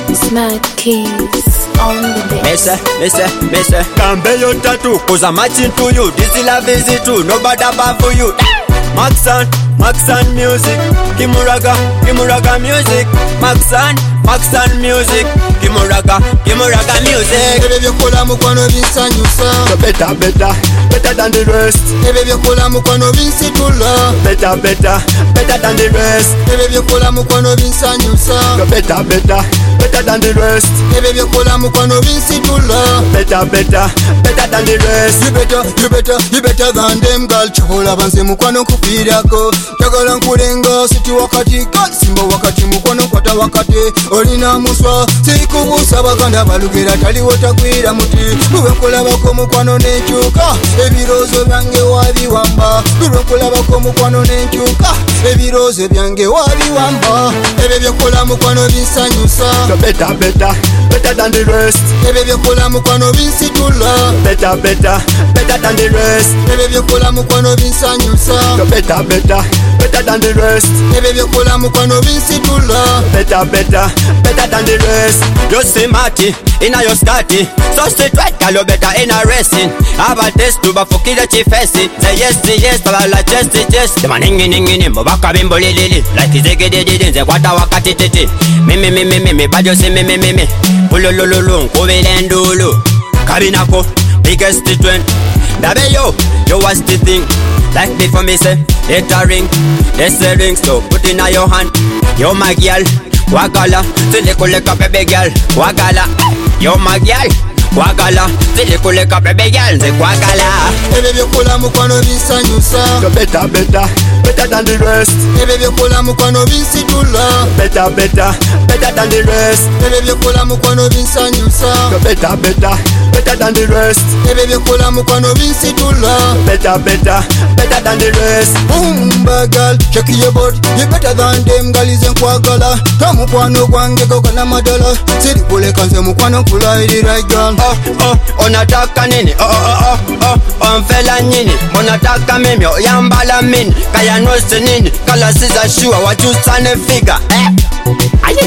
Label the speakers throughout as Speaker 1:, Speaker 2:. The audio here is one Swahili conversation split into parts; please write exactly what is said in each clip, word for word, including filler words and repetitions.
Speaker 1: Smart Keys on the beat.
Speaker 2: Mese, mese, mese Kambe yo tattoo, cause I'm matching to you. This is love is it too, nobody above for you. Maxan, Maxan music Kimuraga, Kimuraga music Maxan, Maxan music Kimuraga, Kimuraga music.
Speaker 3: Ebe byokola mukwano binsanyusa.
Speaker 2: So better, better, better than the rest.
Speaker 3: Ebe byokola mukwano binsitula.
Speaker 2: Better, better, better than the rest.
Speaker 3: Ebe byokola mukwano binsanyusa.
Speaker 2: So better, better, better than the rest.
Speaker 3: Ebe byokola mukwano binsitula.
Speaker 2: Better, better, better than the rest.
Speaker 3: You better, you better, you better than them girl. Chokola banze mukwano kupirako. Jagala nkulenga siti wakati girl. Simba wakati mukwano kwata wakati. Olina muswa sikubusa baganda balugera tali wotagwira muti. Lwe nkulabako mukwano nenkyuka. Ebirozo byange wabiwamba. Lwe nkulabako mukwano nenkyuka. Ebirozo byange wabiwamba. Ebe byokola mukwano binsanyusa.
Speaker 2: So better, better, better than the rest.
Speaker 3: Ebe byokola mukwano binsitula.
Speaker 2: Better, better, better than the rest.
Speaker 3: Ebe byokola mukwano binsanyusa.
Speaker 2: So better, better, better than the rest.
Speaker 3: Ebe byokola mukwano binsitula.
Speaker 2: Better, better, better than the rest. You see Marty, inna your skirty. So straight right, girl, you better in a racing. Have a test to bafukira chifesi. Say yes, yes, bala la chest, chest. Dema ningi ningi ni mbaka bimbo lili. Like izege didi, ze kwata wakati titi. Mimi, mimi, mimi, bajo si mimi, mimi. Ululululu, nkubile ndulu. Kabinako, biggest trend. Dabe yo, yo what's the thing? Like before me say, hit a ring. They say ring, so put in your hand. Yo my girl, wagala. Silikuleka baby girl, wagala. Yo my girl, wagala. Silikuleka baby girl, ze wagala.
Speaker 3: Ebe byokola mukwano binsanyusa.
Speaker 2: So better, better, better than the rest.
Speaker 3: Ebe byokola mukwano binsitula.
Speaker 2: Better, better, better than the rest.
Speaker 3: Ebe byokola mukwano binsanyusa.
Speaker 2: So better, better, better than the rest.
Speaker 3: Ebe byokola mukwano binsitula.
Speaker 2: Better, better, better than the rest.
Speaker 3: Boom, bad girl, shake your body. You better than them girl is nkwagala. Tamukwano gwange gokana madala. Siri kuleka nze mukwano kula iri right girl.
Speaker 2: Oh, oh, unataka nini? Oh, oh, oh, oh, umfela nini? Unataka mimi, yambala mini. Kaya nose nini? Kala siza shua, wajusane figure. Eh? Aye.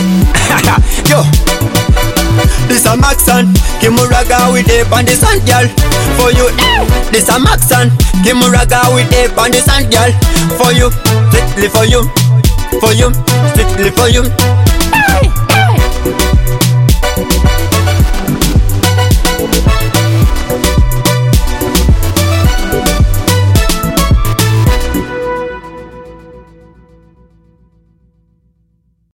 Speaker 2: Yo. This a Maxan, Kimuraga with a on the sand, girl. For you, this a Maxan, Kimuraga with a on the sand, girl. For you, strictly for you, for you, strictly for you.